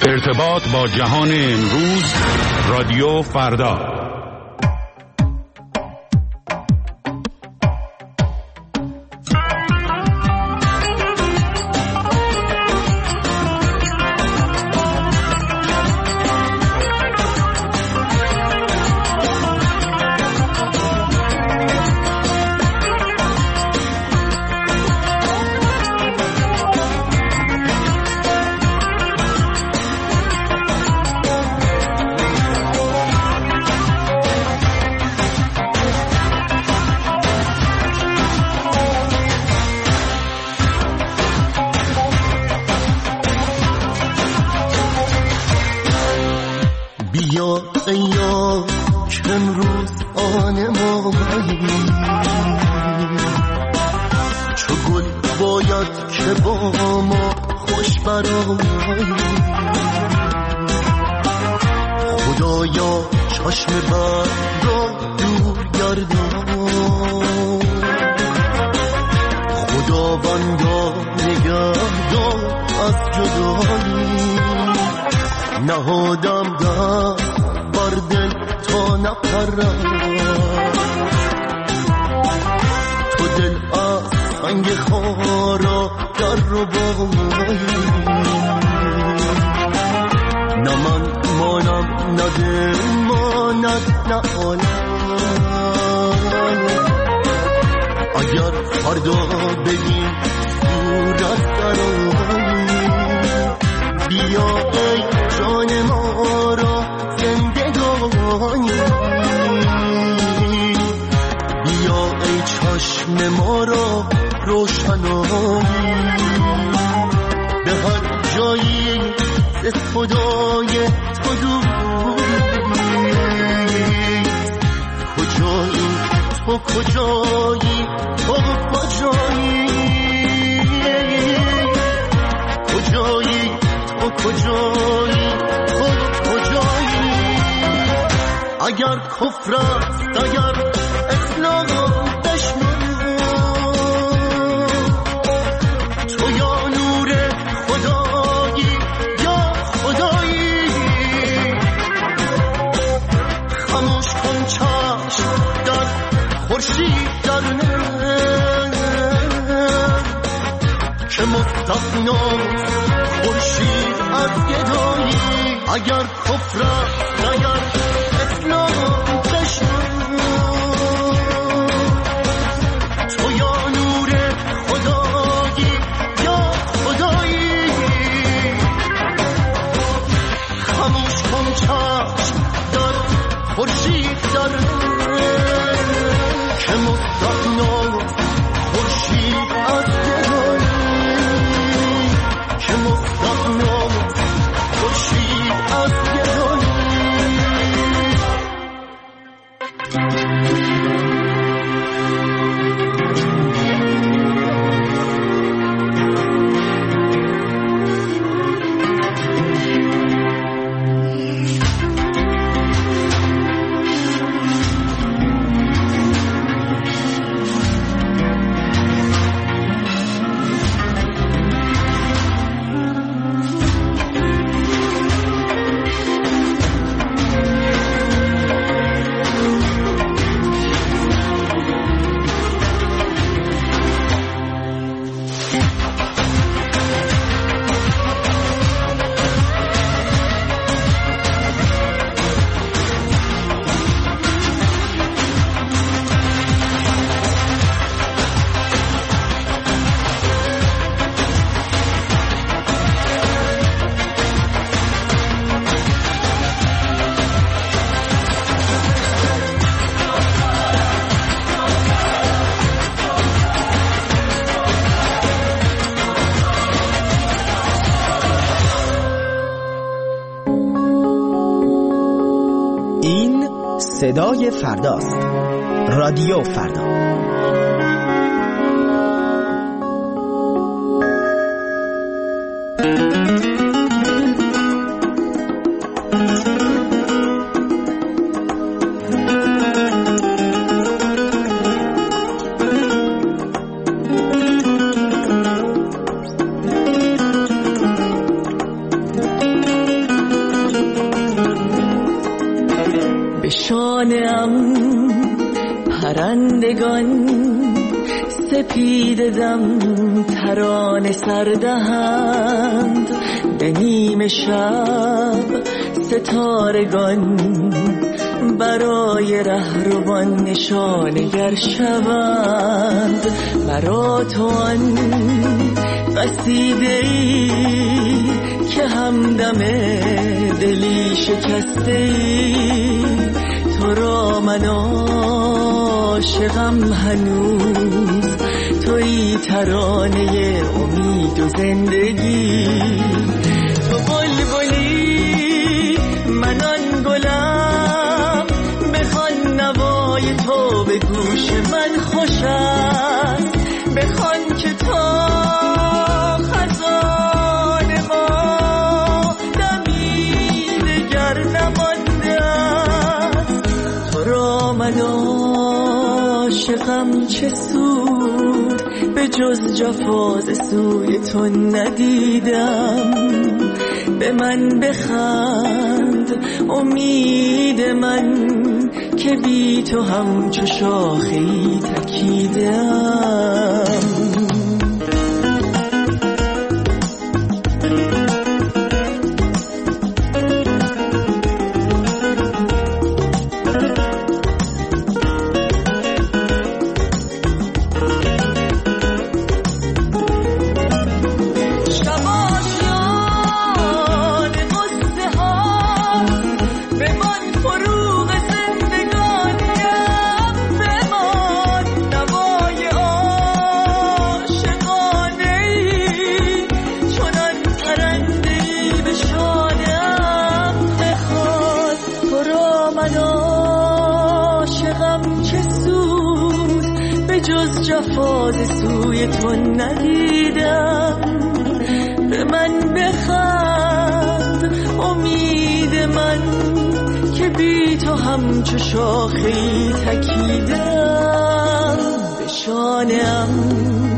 ارتباط با جهان امروز، رادیو فردا. بیا ایا که امروز آن مایی، چو گل باید که با ما خوش برآیی. خدایا چشم بد را دور گردان، خداوندا نگهدار از جدایی. نهادم دست بر دل تا نپرم، تو دل از سنگ خارا در رو بایی. نه من مانم نه دل ماند نه عالم، اگر فردا بگیم صورت درایی. بیا ای جان ما را زندگانی، بیا ای چشم ما را روشنایی. به هر جایی ز خدای تو دوری، کجایی تو کجایی تو کجایی، کجایی تو کجایی تو کجایی. اگر کفر است اگر اسلام دشمن، تو یا نور خدایی یا خدایی. خاموش کن چشم در خورشید در که مستغنی خورشید از گدایی. اگر کفر است اگر اسلام دشمن، تو یا نور خدایی یا خدایی. خاموش کن چشم در خورشید در که مستغنی خورشید از گدایی، که مستغنی خورشید از گدایی. صدای فرداست. رادیو فردا. شانه‌ام پرندگان سپید دم ترانه سردهند، به نیم شب ستارگان برای رهروان نشانگر شوند. مرا تو آن قصیده‌ای که همدم دلی شکسته‌ای، تو را من عاشقم هنوز، تویی ترانه امید و زندگی. تو بلبلی من آن گلم، بخوان نوای تو به گوش من خوش است، بخوان که تا خزان ما دمی دگر نمانده است. تو را من عاشقم چه سود، به جز جفاز سوی تو ندیدم. به من بخند امید من که بی تو همچو شاخه‌ای تکیدم. جفاز سوی تو ندیدم. به من بخند امید من که بی تو همچو شاخه‌ای تکیدم. به شانه‌ام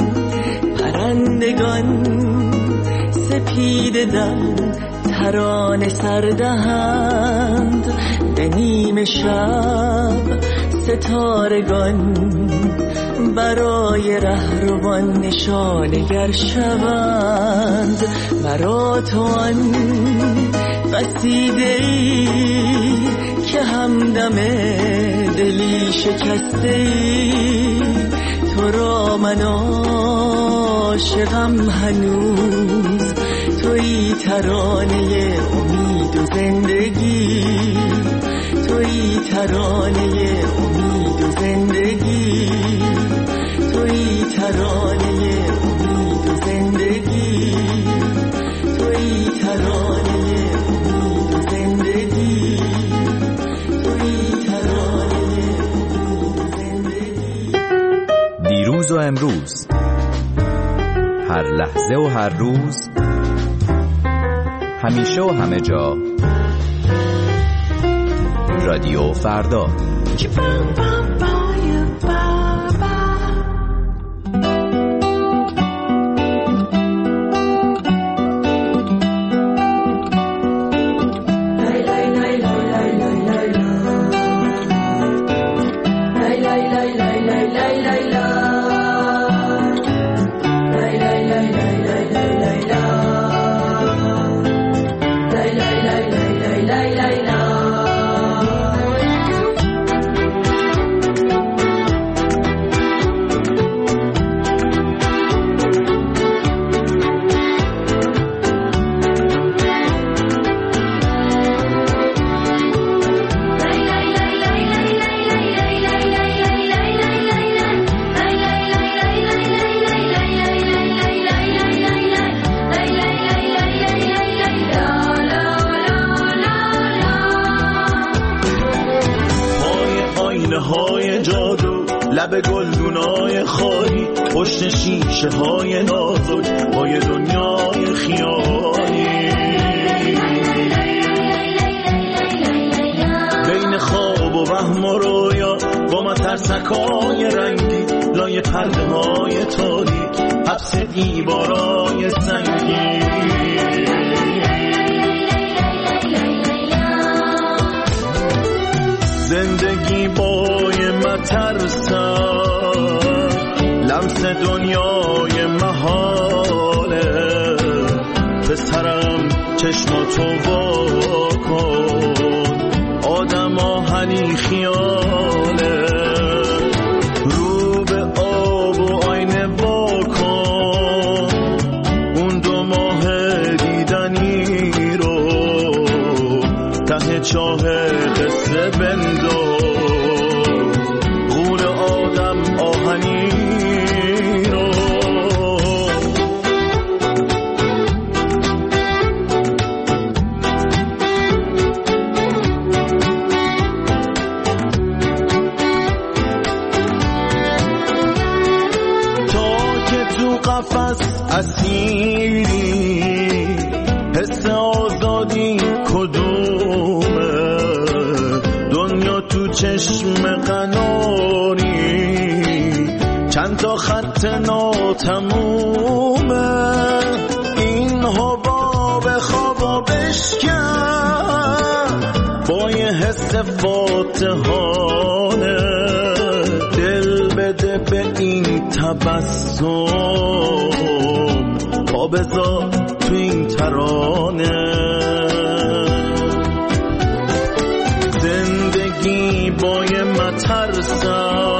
پرندگان سپید دم ترانه سردهند، به نیم شب ستارگان برای رهروان نشانگر شوند. مرا تو آن قصیده‌ای که همدم دلی شکسته‌ای، تو را من عاشقم هنوز، تویی ترانه امید و زندگی، تویی ترانه امید و زندگی، تویی ترانه امید و زندگی، تویی ترانه امید و زندگی، تویی ترانه امید و زندگی. دیروز و امروز، هر لحظه و هر روز، همیشه و همه جا، رادیو فردا. لب گلدونای خالی، پشت شیشه های نازک، پای دنیای خیالی، بین خواب و وهم و رویا، با مترسکای رنگی، لای پرده های تاریک، حبس دیوارای سنگی. زندگی سرم چشماتو وا کن، آدم آهنی خیاله، رو به آب و آینه وا کن، اون 2 ماه دیدنی رو ته چاه قصه بنداز، غول آدم آهنی رو. قفس اسیری، حس آزادی کدومه، دنیا تو چشم قناری، چند تا خط ناتمومه، این حباب خوابا بشکن با یه حس فاتحانه، دل بده به این تبسم، پا بذار تو این ترانه، زندگی با یه مترسک،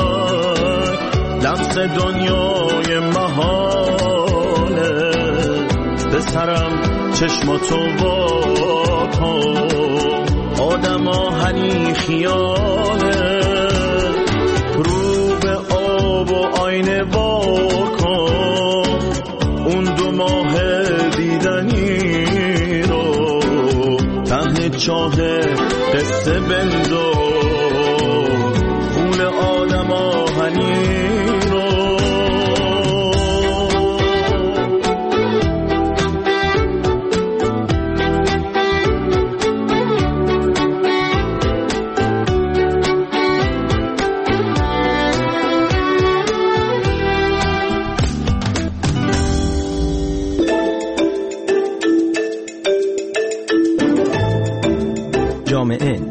لمس دنیای محاله، به سرم چشماتو وا کن، آدم آهنی خیاله، رو به آب و آینه وا کن، اون 2 ماه دیدنی رو ته چاه قصه بنداز، غول آدم آهنی رو. جامعه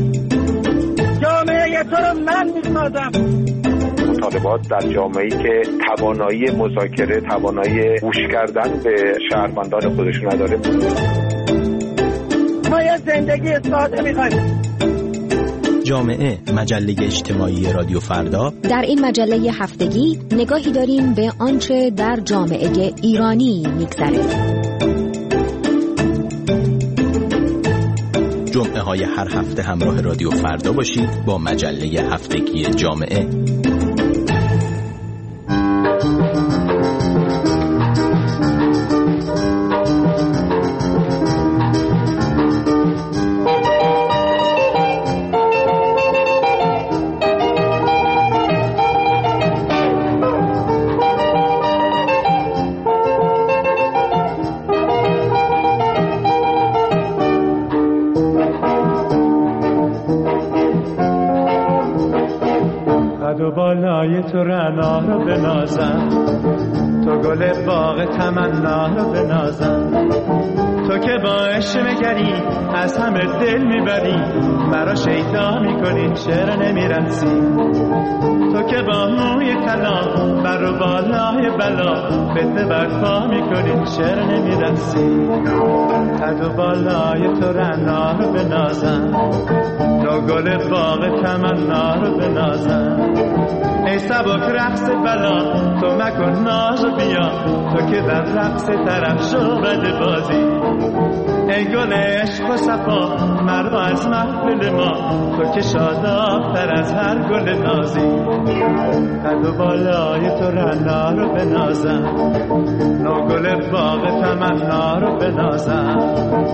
تو رو من می‌سازم. مطالبات در جامعه‌ای که توانایی مذاکره، توانایی گوش کردن به شهروندان خودش نداره. ما یه زندگی ساده می‌خوایم. جامعه، مجله اجتماعی رادیو فردا. در این مجله هفتگی نگاهی داریم به آنچه در جامعه ایرانی می‌گذره. جمعه های هر هفته همراه رادیو فردا باشید با مجله هفتگی جامعه. بالای تو رعنا رو بنازم، تو گل باغ تمنا رو بنازم، تو که با عشق نگری از همه دل میبری، مرا شیدا میکنی چرا نمیرسی، تو که با موی طلا بر و بالای بلا فتنه برپا میکنی چرا نمیرسی، قد و بالای تو رعنا رو بنازم، تو گل باغ تمنا رو بنازم، ای سبک رقص بلا تو مکن ناز بیا، تو که در رقص طرف شو بد بازی، ای گل عشق و صفا مرا از محفل ما، تو که شاداب‌تر از هر گل نازی، قد و بالای تو رعنا رو بنازم، نو گل باغ تمنا رو بنازم.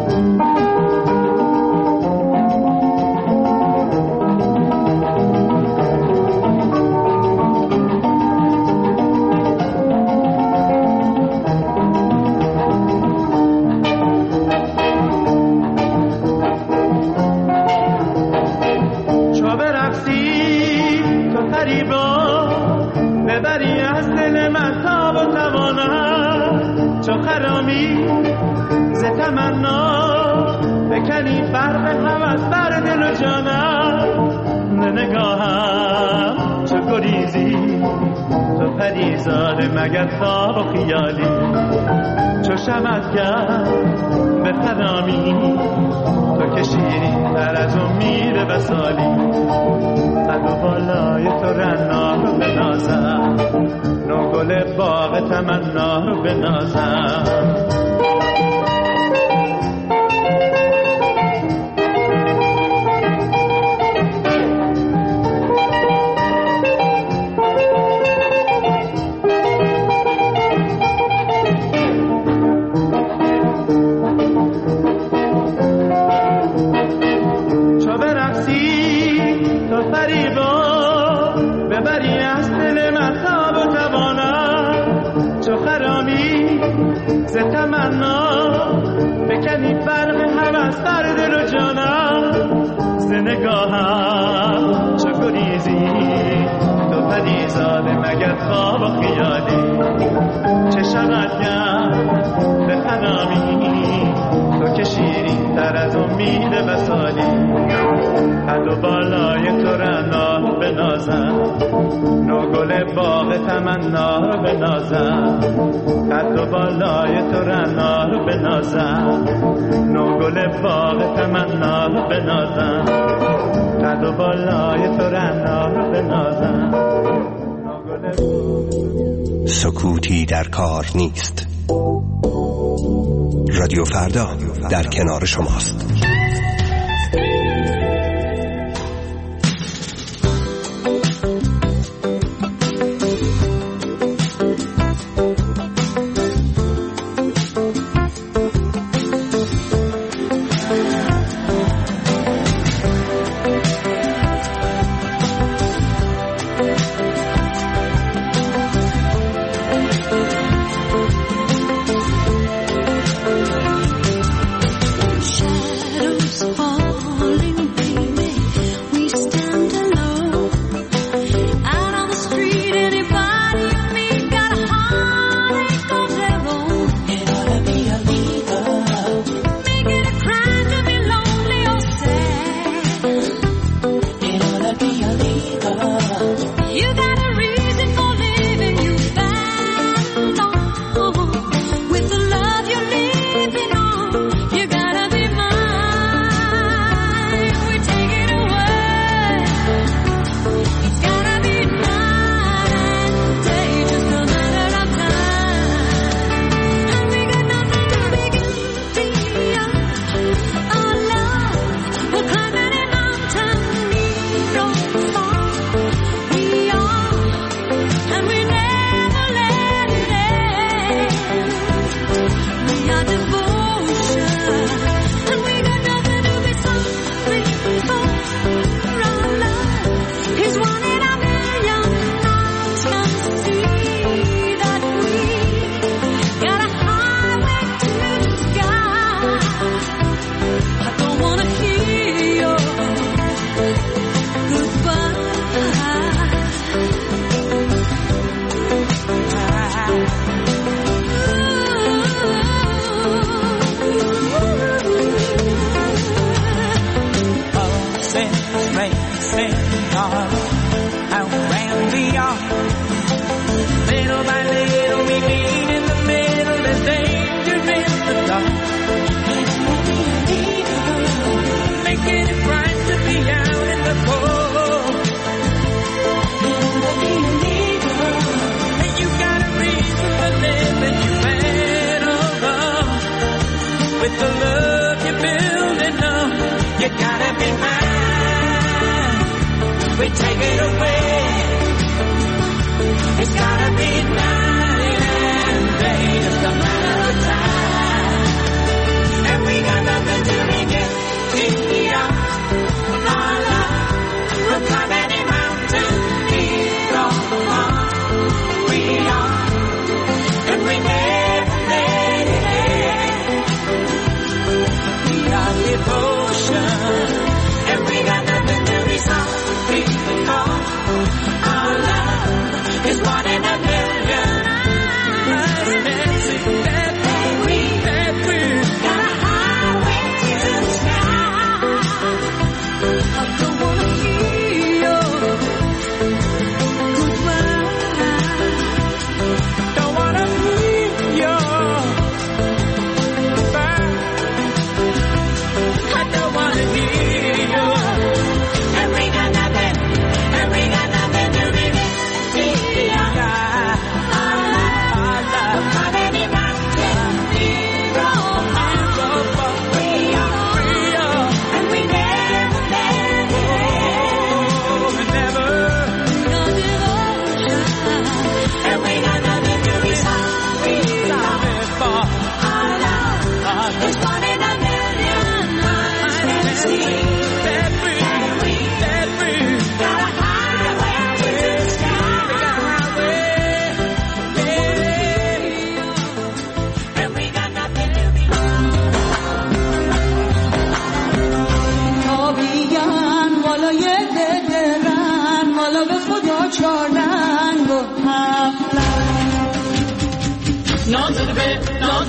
ببری از دل من تاب و توانم، چو خرامی ز تمنا بکنی فرق هوس بر دل و جانم، نگاهم چو گریزی تو پریزاده مگر خواب و خیالی چو شمت کرد به خرامی تو که شیرین تر از امید وصالی قد و بالای تو رنا رو بنازم نو گل باغ تمنا رو بنازم نگاهم چو گریزی تو پریزاده مگر خواب و خیالی چه شود گم به خرامی تو که شیرین تر از امید وصالی قد و بالای تو رنا بنازم نو گل باغ تمنا رو بنازم قد و بالای تو رنا رو بنازم نو گل باغ تمنا رو بنازم قد و بالای تو رنا رو بنازم. سکوتی در کار نیست. رادیو فردا در کنار شماست.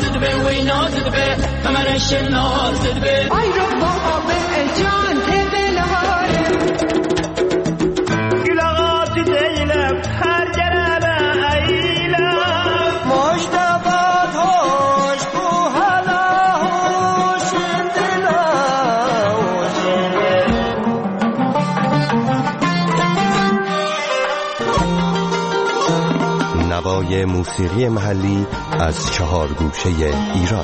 نازد به وی نازد به کمرش نازد به آی رو بابا به جان تبلاره گلاغات دیلم هر جربه ایلم مشتبات هوش بو حالا هوش دلا نوای موسیقی محلی از 4 گوشه ایران.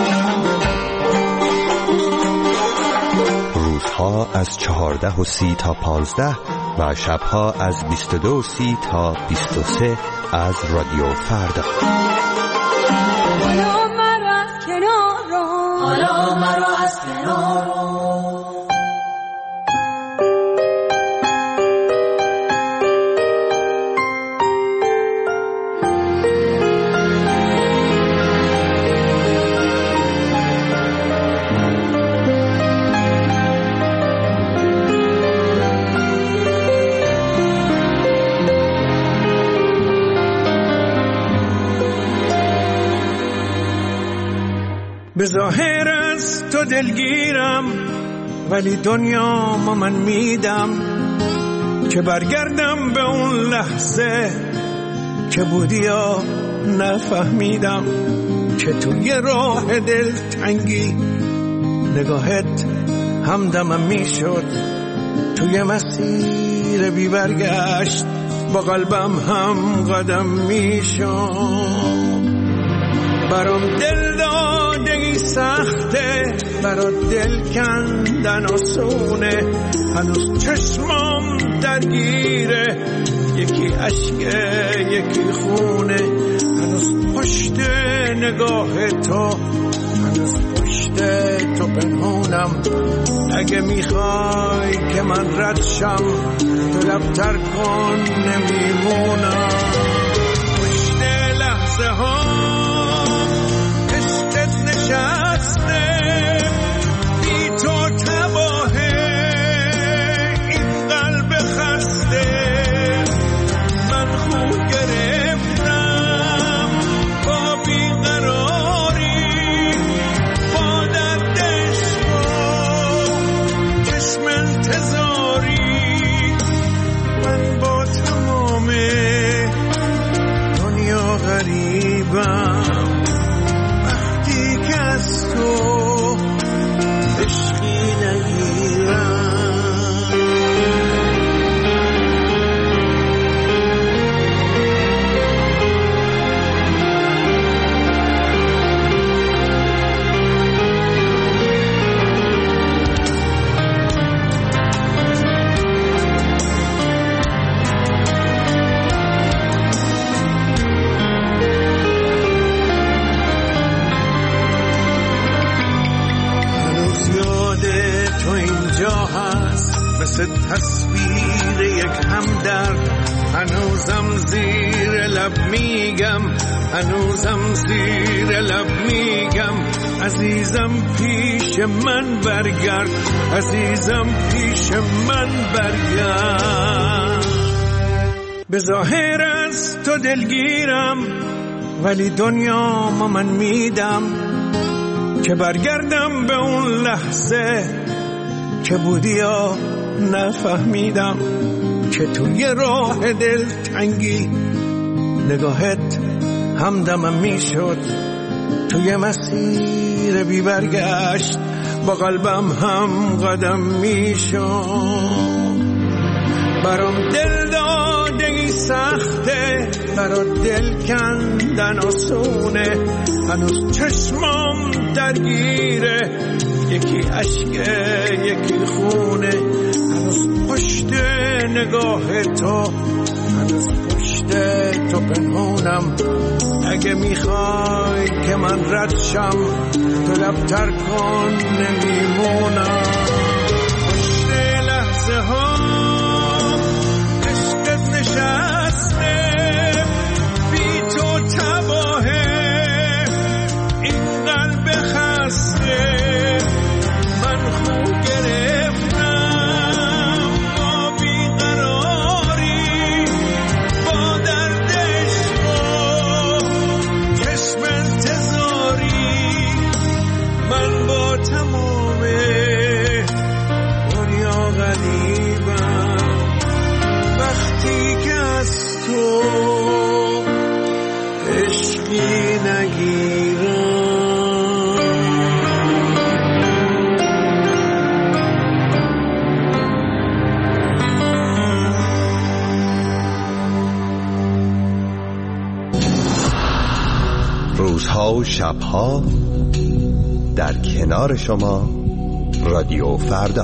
روزها از 14:30 تا 15 و شبها از 22:30 تا 23 از رادیو فردا. حالا مرا از کنارو حالا مرا از کنارو به ظاهر از تو دلگیرم ولی دنیا ما من میدم که برگردم به اون لحظه که بودی یا نفهمیدم که توی راه دلتنگی نگاهت همدمم میشد توی مسیر بی برگشت با قلبم هم قدم میشد. برام دل دادگی سخته برات دل کندن آسونه هنوز چشمام درگیره یکی عشقه یکی خونه هنوز پشت نگاه تو هنوز پشت تو پنهونم اگه میخوای که من رد شم تو لبتر کن نمیمونم پشت لحظه ها نشسته بی تو تباهه این قلب خسته من خود گرفتم با بیقراری با دردش چشم انتظاری من با تمام دنیا غریبم از تو عشقی نگیرم مثل تصویر یک همدرد هنوزم زیر لب میگم هنوزم زیر لب میگم عزیزم پیش من برگرد عزیزم پیش من برگرد به ظاهر از تو دلگیرم ولی دنیا ما من میدم که برگردم به اون لحظه که بودی یا نفهمیدم که توی راه دلتنگی نگاهت همدمم میشد توی مسیر بی برگشت با قلبم هم قدم میشد برام دل دادگی سخته برات دل کندن آسونه هنوز چشمام درگیره یکی عشقه یکی خونه هنوز پشت نگاه تو هنوز پشت تو پنهونم اگه میخوای که من رد شم تو لبتر کن نمیمونم پشت لحظه ها عشقت نشسته بی تو تباهه این قلب خسته من خوب گرفتم با بیقراری با دردش با چشم انتظاری تمام دنیا غریبم وقتی که از تو عشقی نگیرم. روزها و شبها در کنار شما رادیو فردا.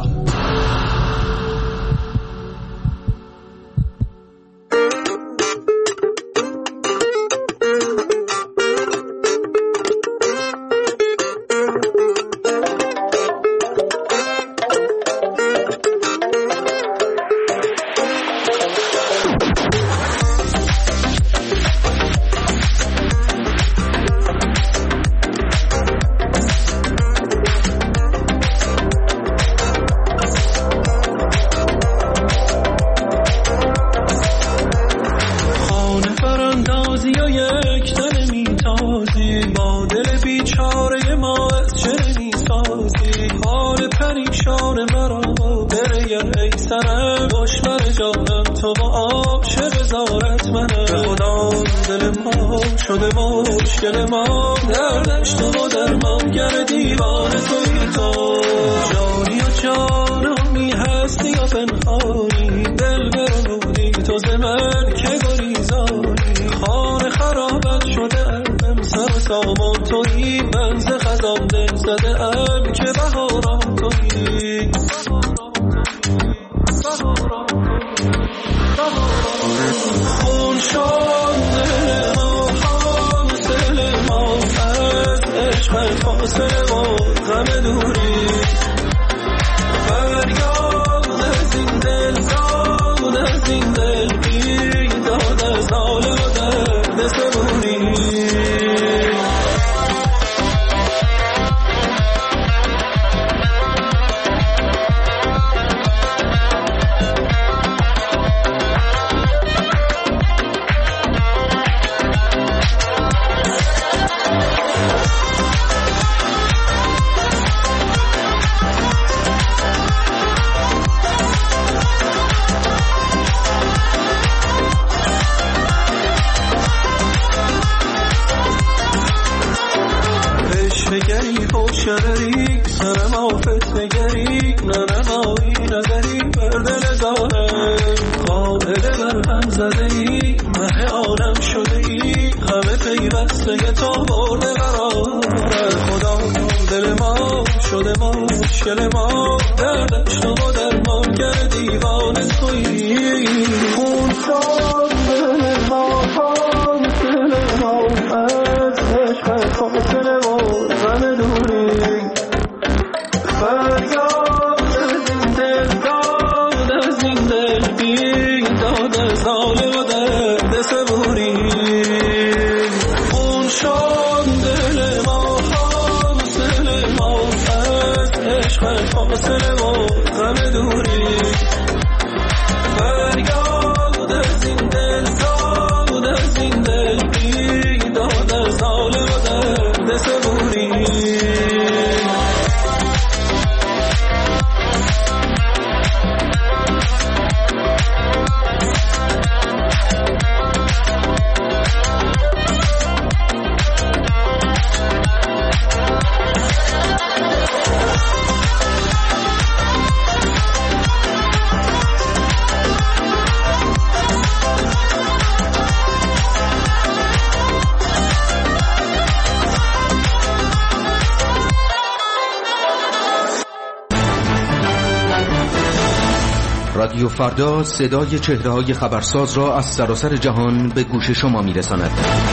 رادیو فردا صدای چهره‌های خبرساز را از سراسر جهان به گوش شما می‌رساند.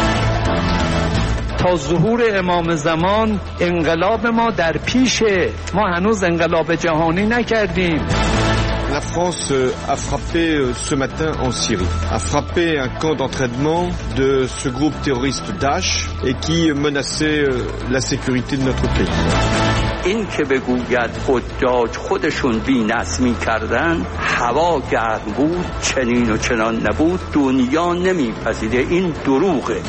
تا ظهور امام زمان انقلاب ما در پیشه، ما هنوز انقلاب جهانی نکردیم. La France a frappé ce matin en Syrie, a frappé un camp d'entraînement de ce groupe terroriste Daesh et qui menaçait la sécurité de notre pays. این که بگوید حجاج خودشون بی‌نظ می‌کردن، هوا گرم بود، چنین و چنان نبود، دنیا نمی‌پذیره، این دروغه.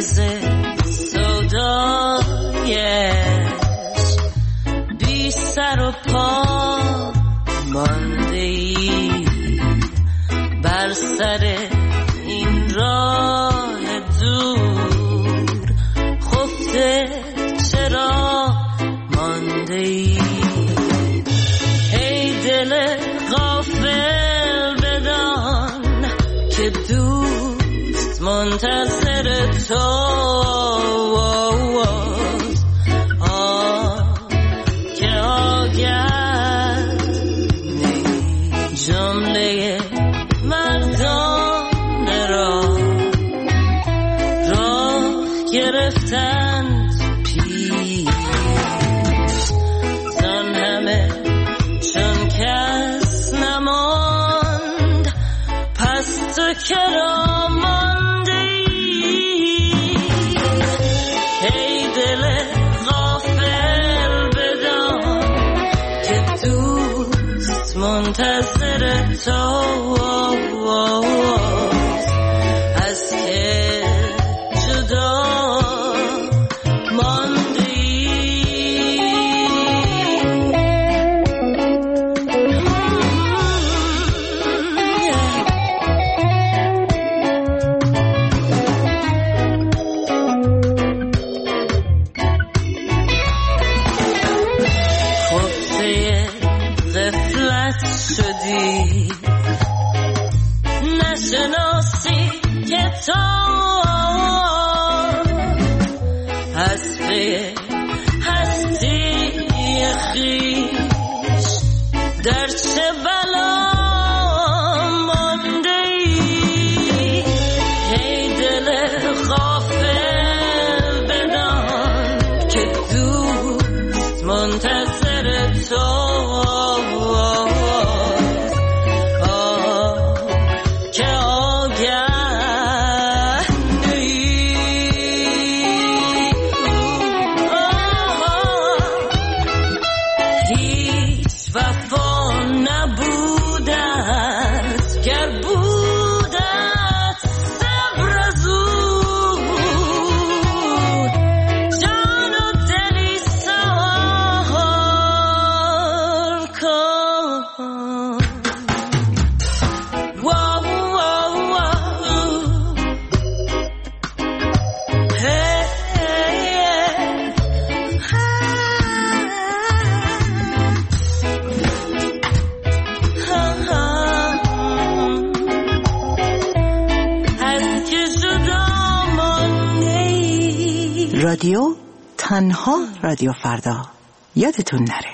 عوض سودایش بی سر و پا مانده ای بر سر این راه دور خفته چرا مانده ای ای دل غافل بدان که دوست منتظر تو که آگر جمله مردان راه گرفتند پیش زن همه چون کس نماند پس تو کرا مانده ای ای دل غافل بدان که دوست منتظر تو از که جدا نشناسی که تو حسبه هستی خیش در چه بلا مانده ای ای دل غافل بدان که دوست منتظر تو رادیو تنها رادیو فردا یادتون نره.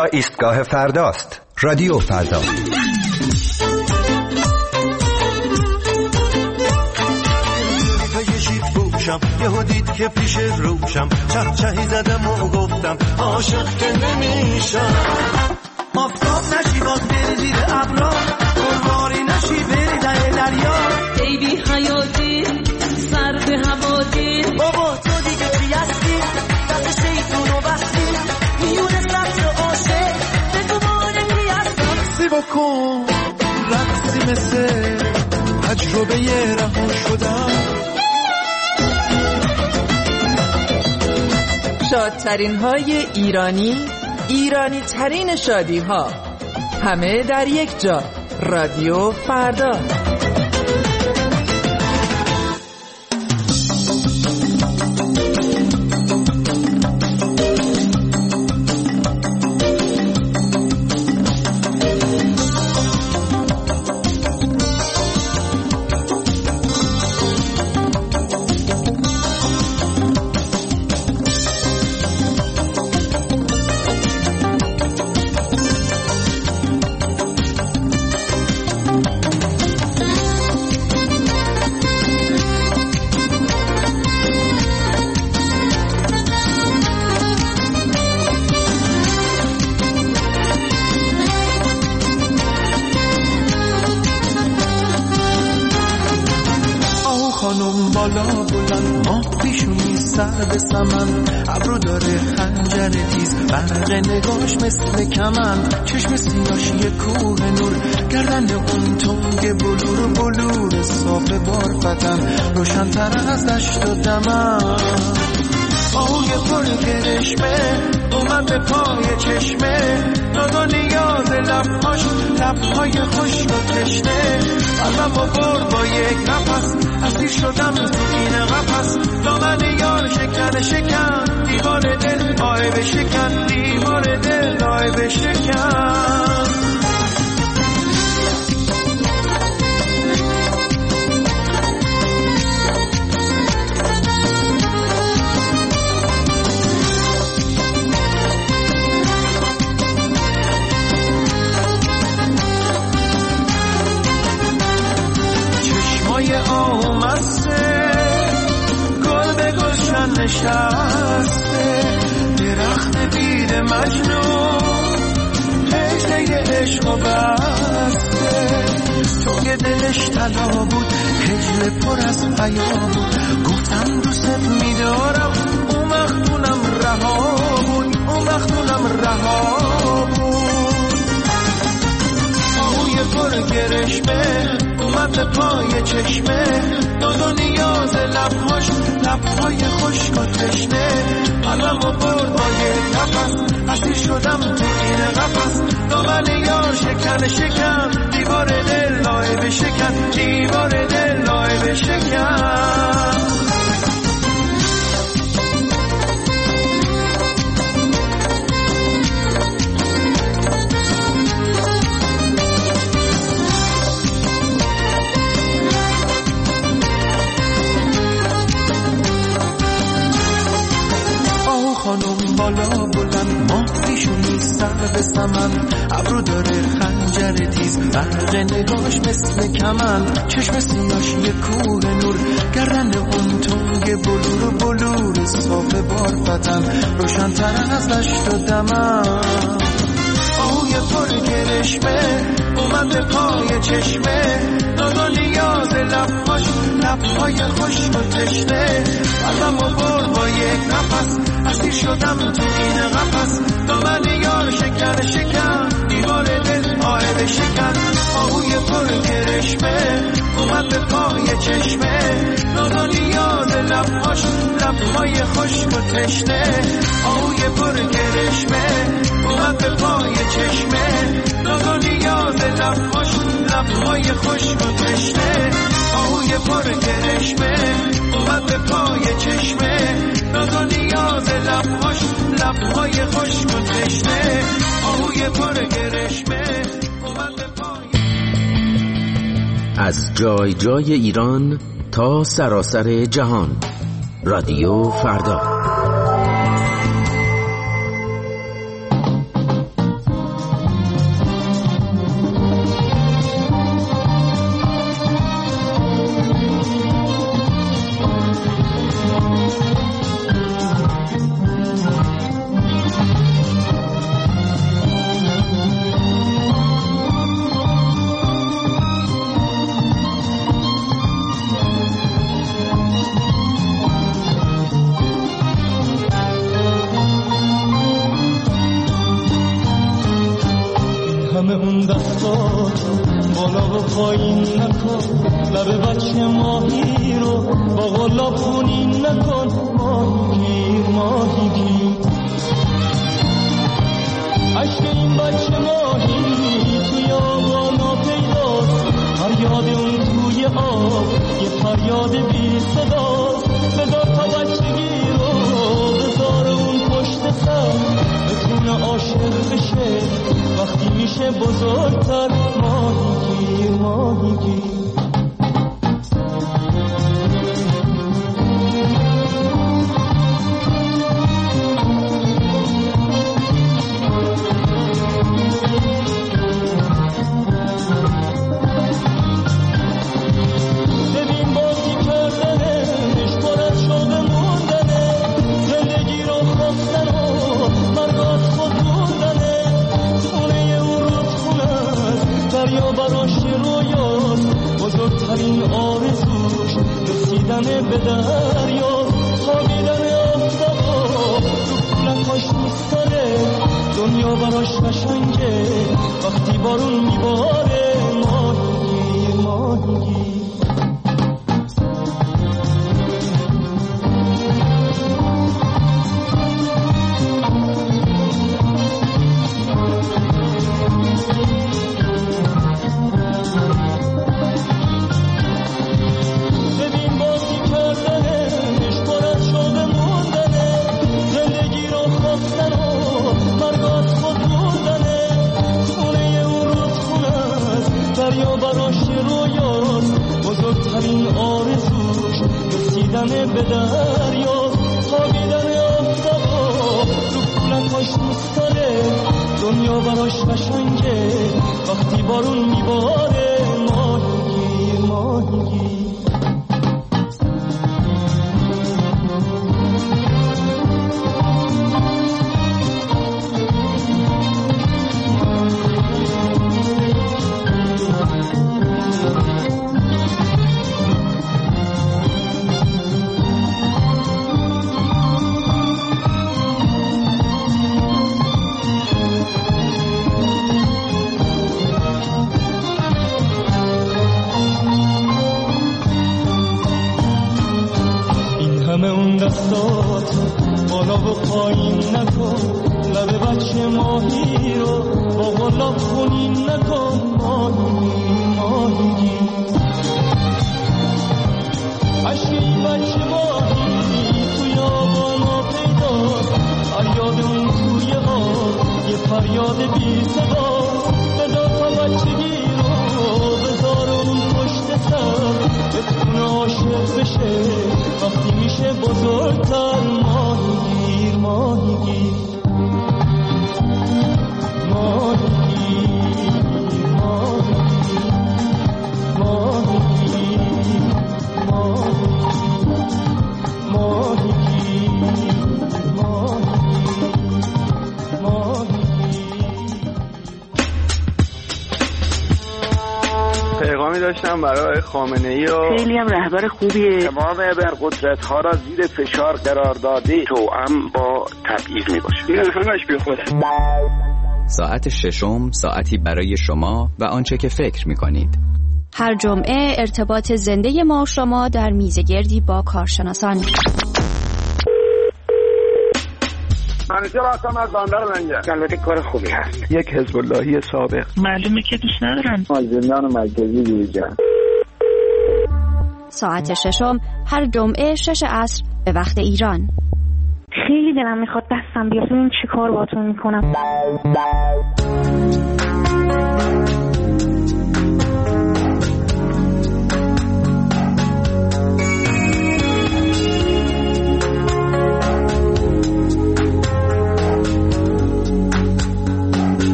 اینجا ایستگاه فرداست. رادیو فردا. یهو دید که پیش روشم چهچهی زدم و گفتم عاشق که نمیشم. آفتاب نشی باز بری زیر ابرا، قربانی نشی بری در دریا. ای بی حیاتی سر به هوا دید، بابا تو دیگه چی هستی؟ دست شیطونو بستی میونه سبز و عاشق بگو مانگی هستم. سی بکن رقصی مثل تجربه رها شدم. شادترین های ایرانی ترین شادی ها، همه در یک جا. رادیو فردا. بالا بلند ماه پیشونی سر به سمن، ابرو داره خنجر تیز، برق نگاش مثل کمن، چشم سیاهی کوه نور، گردن اون تنگ بلور صاف بارفتن، روشن‌تر از دشت و دمن. آهوی پر کرشمه اومد به پای چشمه، ناگاه یاد لبهای خشک و تشنه، قلبم رو برد با یک نفس، اسیر شدم تو این قفس، دامن یار شکن دیوار دل آی بشکن، دیوار دل آی بشکن. آمسته گل به گلشن نشسته، درخت بید مجنون هجله عشق و بسته، توی دلش طلا بود هجله پر از حیا بود، گفتم دوست میدارم اون وقت اونم رها بود. آهوی پر گرشمه اومد به پای چشمه، داد و نیاز لبهای خشک و تشنه، قلبم رو برد با یک نفس، اسیر شدم تو این قفس، دامن یار شکن دیوار دل لای بشکن، دیوار دل لای بشکن. خانم بالا بلند ماه پیشونی سر به سمن، ابرو داره خنجر تیز، برق نگاش مثل کمن، چشم سیاهی کوه نور، گردن اون تنگ بلور صاف بارفتن، روشن‌تر از دشت و دمن. آهوی پر گرشمه اومد به پای چشمه، ناگاه نیاز لبهای خشک و تشنه، قلبم رو برد با یک نفس، اسیر شدم تو این قفس، دامن یار شکن دیوار دل آی بشکن. آهوی پر گرشمه اومد به پای چشمه، ناگاه نیاز لبهای خشک و تشنه، آهوی پر گرشمه اومد به پای چشمه، ناگاه نیاز لبهای خشک و تشنه، آهوی پر گرشمه اومد به پای چشمه، ناگاه نیاز لبهای خشک و تشنه، آهوی پر گرشمه اومد به پای. از جای جای ایران تا سراسر جهان، رادیو فردا. بالا و پایین نکن، لب بچه ماهی رو با غلاب خونین نکن. ماهی ماهی عشق این بچه ماهی توی آبا ناپیداست، فریاد اون توی آب یه فریاد بی صداست. بذار تا بچگی رو بذار اون پشت سر، بتونه عاشق بشه وقتی میشه بزرگتر. ماهی ماهی بزرگترین آرزوش رسیدن به دریا، خوابیدن آفتابا رو پولکاش میستاره. دنیا براش قشنگه وقتی بارون میباره. ماهی ماهی بزرگترین آرزوش رسیدن به دریا، خوابیدن آفتابا رو پولکاش میستاره. دنیا براش قشنگه وقتی بارون میباره. ماهی ماهی دستات بالا و پایین نکن، لب بچه ماهی رو با غلاب خونین نکن. ماهی ماهی عشق این بچه ماهی توی آبا ناپیداست، فریاد اون توی آب یه فریاد بی صدا. بذار تا بچگی رو بذار اون پشت سر، بتونه عاشق بشه وقتی میشه بزرگتر. ماهی ماهی ماهی ماهی ماهی پیغامی داشتم برای خامنه‌ای و خیلی هم رهبر خوبیه. تمام ابرقدرت‌ها را زیر فشار قرار داده، توأم با تبعیض میباشه. این همش بی خوده. ساعت ششم ساعتی برای شما و آنچه که فکر می‌کنید. هر جمعه ارتباط زنده ما و شما در میزگردی با کارشناسان. منیجر هستم از بندر لنگر. البته کار خوبی هست. یک حزب اللهی سابق. معلومه که دوست ندارن. زندان مرکزی دیویژن. ساعت ششم هر جمعه 6 عصر به وقت ایران. خیلی دلم میخواد دستم بیاد ببینم چی کار باهاتون میکنم.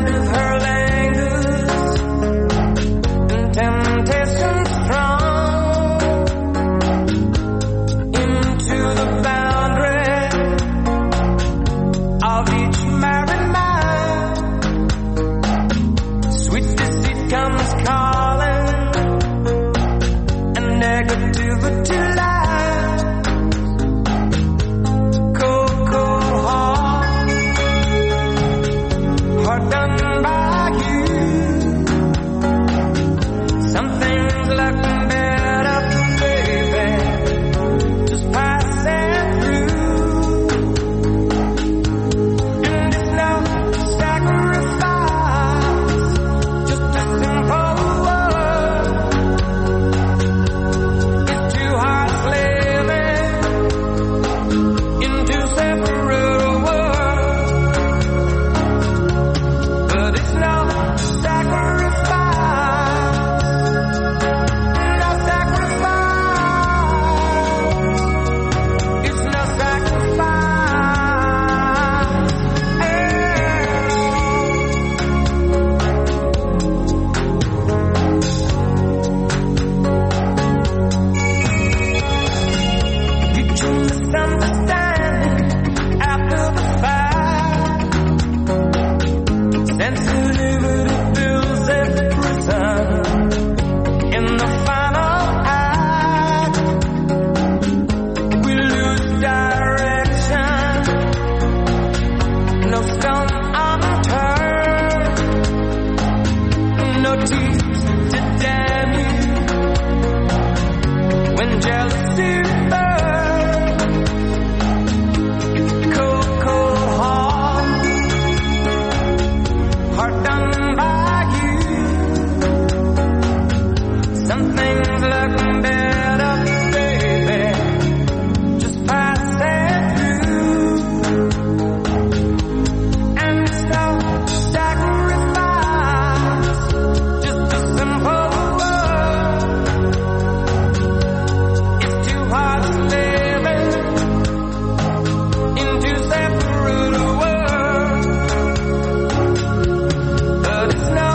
Temptation strong teeth to damn you. When jealousy burns, cold, cold heart done by you. Some things look better, baby, just pass it through. And it's no sacrifice, just a simple word. It's two hearts living in two separate worlds, but it's no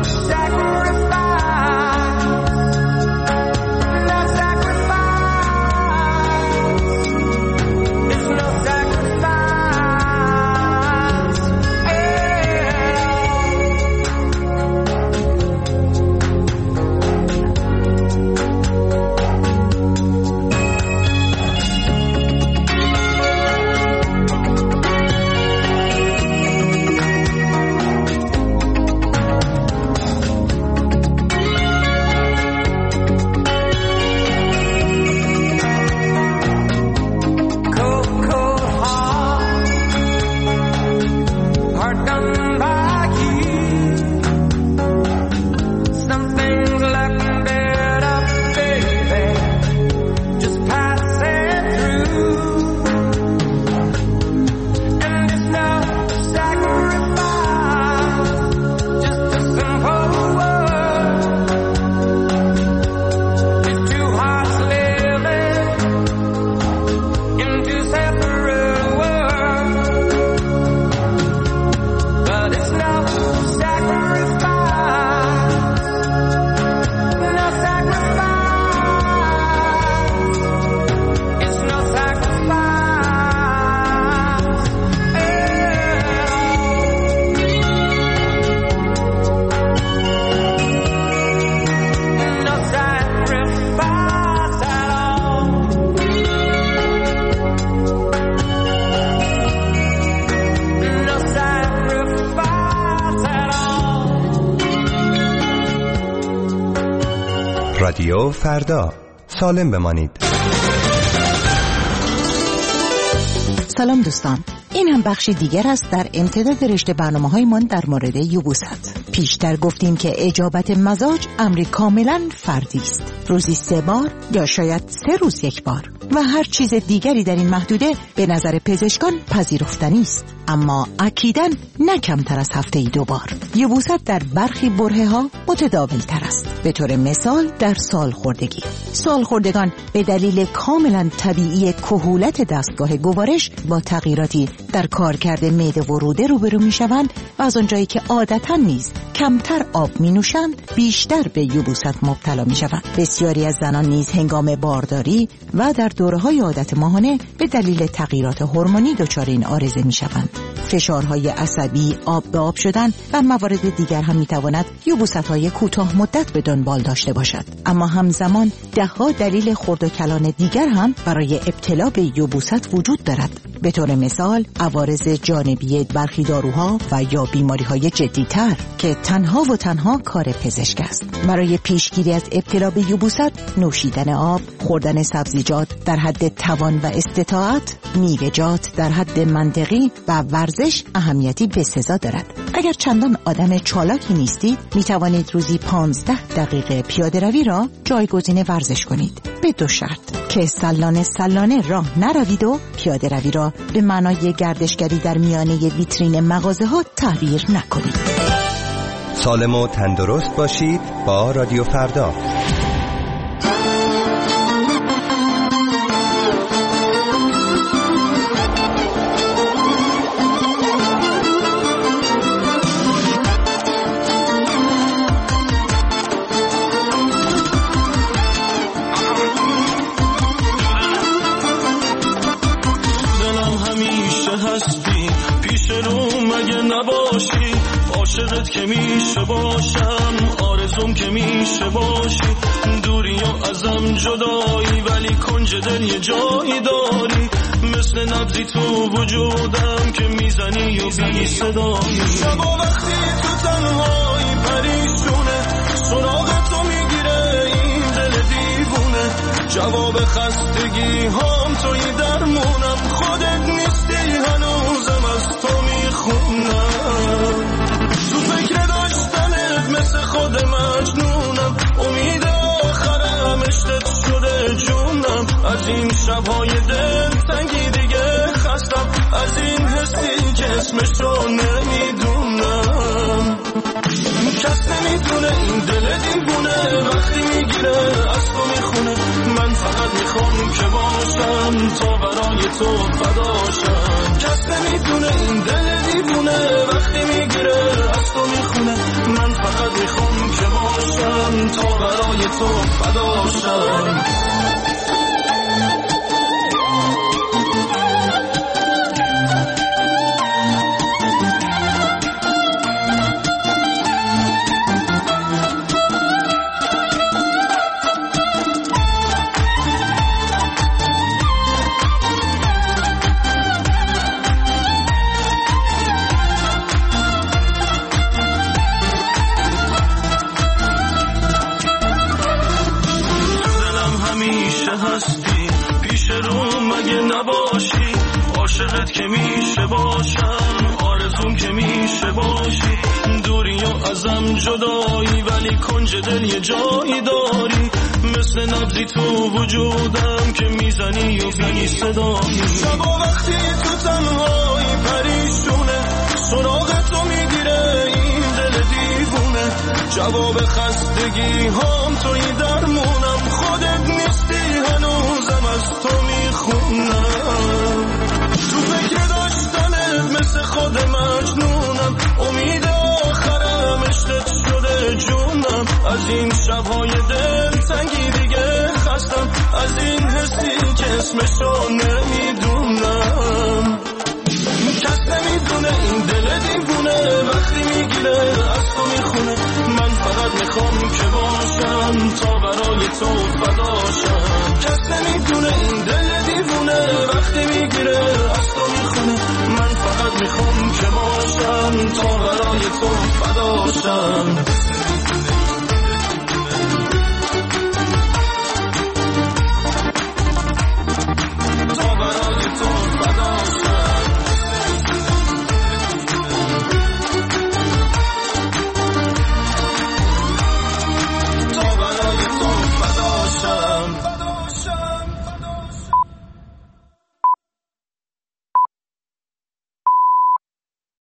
sacrifice, no sacrifice. It's no sacrifice. Cold, cold heart done by you. Some things look better, baby, just pass it through. And it's no sacrifice, just a simple word. It's two hearts living in two separate worlds, but it's no sacrifice, no sacrifice. It's no sacrifice. No sacrifice at all. No sacrifice at all. رادیو فردا، سالم بمانید. سلام دوستان، این هم بخشی دیگر است در امتداد رشته برنامه‌هایمان در مورد یبوست. پیشتر گفتیم که اجابت مزاج امری کاملا فردی است، روزی 3 بار یا شاید 3 روز 1 بار، و هر چیز دیگری در این محدوده به نظر پزشکان پذیرفتنی است، اما اکیداً نه کمتر از هفته‌ای 2 بار. یبوست در برخی برهه‌ها متداول تر است. به طور مثال در سالخوردگی، سالخوردگان به دلیل کاملا طبیعی کهولت دستگاه گوارش با تغییراتی در کارکرد معده و روده روبرو می‌شوند و از آنجایی که عادتاً نیز کمتر آب می‌نوشند بیشتر به یبوست مبتلا می‌شوند. بسیاری از زنان نیز هنگام بارداری و در دوره‌های عادت ماهانه به دلیل تغییرات هورمونی دچار این عارضه می‌شوند. فشارهای عصبی، آب به آب شدن و موارد دیگر هم می‌تواند یبوست‌های کوتاه مدت به دنبال داشته باشد. اما همزمان ده‌ها دلیل خرد و کلان دیگر هم برای ابتلا به یبوست وجود دارد. به طور مثال عوارض جانبی برخی داروها و یا بیماری‌های جدی‌تر که تنها و تنها کار پزشک است. برای پیشگیری از ابتلا به یبوست، نوشیدن آب، خوردن سبزیجات در حد توان و استطاعت، میوه‌جات در حد منطقی و ورزش اهمیتی بسزا دارد. اگر چندان آدم چالاکی نیستید، می توانید روزی 15 دقیقه پیاده روی را جایگزین ورزش کنید، به 2 شرط: که سلانه راه نروید و پیاده روی را به معنای گردشگری در میانه ویترین مغازه ها تعبیر نکنید. سالم و تندرست باشید با رادیو فردا. عاشقت که میشه باشم، آرزوم که میشه باشی، دوری و ازم جدایی ولی کنج دل یه جایی داری، مثل نبضی تو وجودم که میزنی و بی صدایی. شب و وقتی تو تنهایی پریشونه، جواب خستگی هام توی درمونم، خودت نیستی هنوزم از تو میخونم. تو فکر داشتنت مثل خود مجنونم، امید آخرم عشقت شده جونم. از این شبهای دلتنگی دیگه خستم، از این حسی که اسمشو نمیدونم. کس نمیدونه این دل دیوونه وقتی میگیره از تو میخونه. من فقط میخوام که باشم تا برای تو فداشم. کس نمیدونه این دل دیوونه وقتی میگیره از تو میخونه. من فقط میخوام که باشم تا برای تو فداشم. هستی پیش رو مگه نباشی، عاشقت که میشه باشم، آرزوم که میشه باشی. دوری و ازم جدایی ولی کنج دل یه جایی داری، مثل نبضی تو وجودم که میزنی و بی صدایی. شبا وقتی تو تنهایی پریشونه، سراغ تو میگیره این دل دیوونه. جواب خستگی هام توی درمونم، خودت نیستی هنوزم از تو میخونم. تو فکر داشتنت مثل خود مجنونم، امید آخرم عشقت شده جونم. از این شبهای دلتنگی دیگه خستم، از این حسی که اسمشو نمیدونم. کس نمیدونه این دل دیوونه وقتی میگیره از تو میخونه. من فقط میخوام که باشم تا برای تو فداشم. کس نمیدونه این دل دیوونه وقتی میگیره از تو میخونه. من فقط میخوام که باشم تا برای تو فداشم.